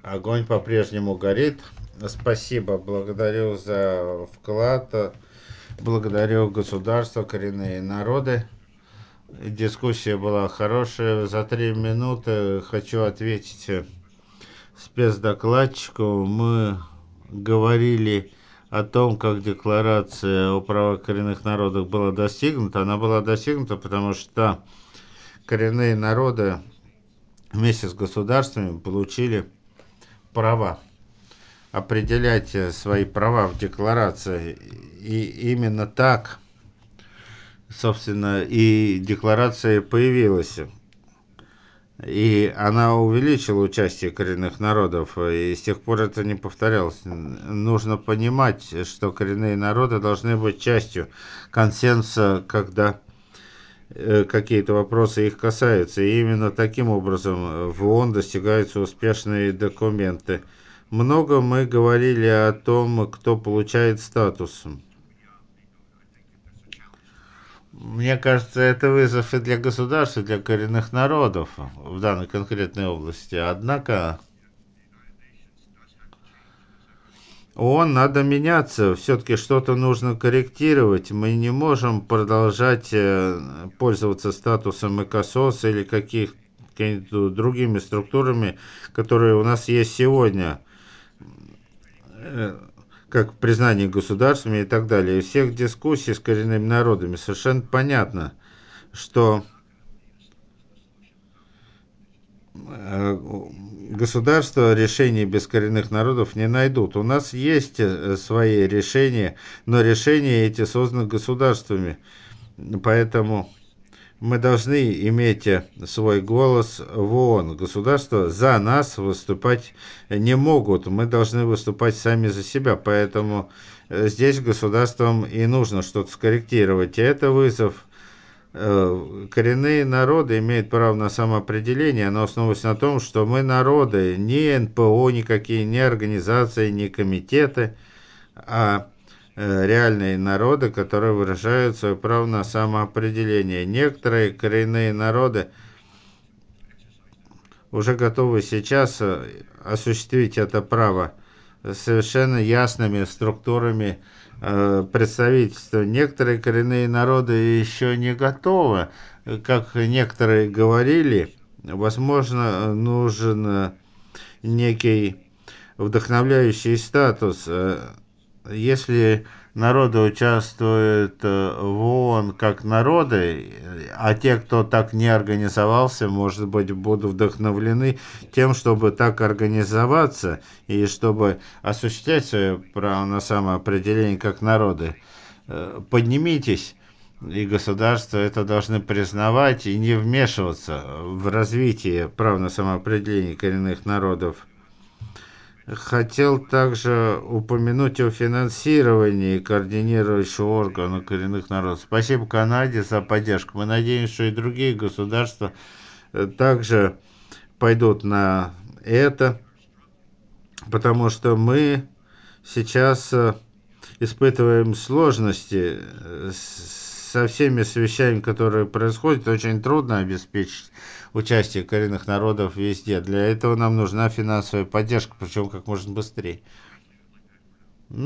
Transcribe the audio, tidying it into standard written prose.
Огонь по-прежнему горит. Спасибо, благодарю за вклад, благодарю государство, коренные народы. Дискуссия была хорошая. За 3 минуты хочу ответить спецдокладчику. Мы говорили о том, как декларация о правах коренных народов была достигнута. Она была достигнута, потому что коренные народы вместе с государствами получили права определять свои права в декларации. И именно так, собственно, и декларация появилась. И она увеличила участие коренных народов, и с тех пор это не повторялось. Нужно понимать, что коренные народы должны быть частью консенсуса, когда какие-то вопросы их касаются. И именно таким образом в ООН достигаются успешные документы. Много мы говорили о том, кто получает статус. Мне кажется, это вызов и для государств, и для коренных народов в данной конкретной области. Однако ООН надо меняться, все-таки что-то нужно корректировать. Мы не можем продолжать пользоваться статусом ЭКОСОС или какими-то другими структурами, которые у нас есть сегодня, как признание государствами и так далее. Из всех дискуссий с коренными народами совершенно понятно, что государства решений без коренных народов не найдут. У нас есть свои решения, но решения эти созданы государствами. Поэтому мы должны иметь свой голос в ООН. Государства за нас выступать не могут. Мы должны выступать сами за себя. Поэтому здесь государствам и нужно что-то скорректировать. И это вызов. Коренные народы имеют право на самоопределение, оно основывается на том, что мы народы, не НПО никакие, не организации, не комитеты, а реальные народы, которые выражают свое право на самоопределение. Некоторые коренные народы уже готовы сейчас осуществить это право совершенно ясными структурами представительства. Некоторые коренные народы еще не готовы, как некоторые говорили, возможно, нужен некий вдохновляющий статус. Если народы участвуют в ООН как народы, а те, кто так не организовался, может быть, будут вдохновлены тем, чтобы так организоваться и чтобы осуществлять свое право на самоопределение как народы. Поднимитесь, и государства это должны признавать и не вмешиваться в развитие прав на самоопределение коренных народов. Хотел также упомянуть о финансировании координирующего органа коренных народов. Спасибо Канаде за поддержку. Мы надеемся, что и другие государства также пойдут на это, потому что мы сейчас испытываем сложности со всеми с вещами, которые происходят. Очень трудно обеспечить участие коренных народов везде. Для этого нам нужна финансовая поддержка, причем как можно быстрее.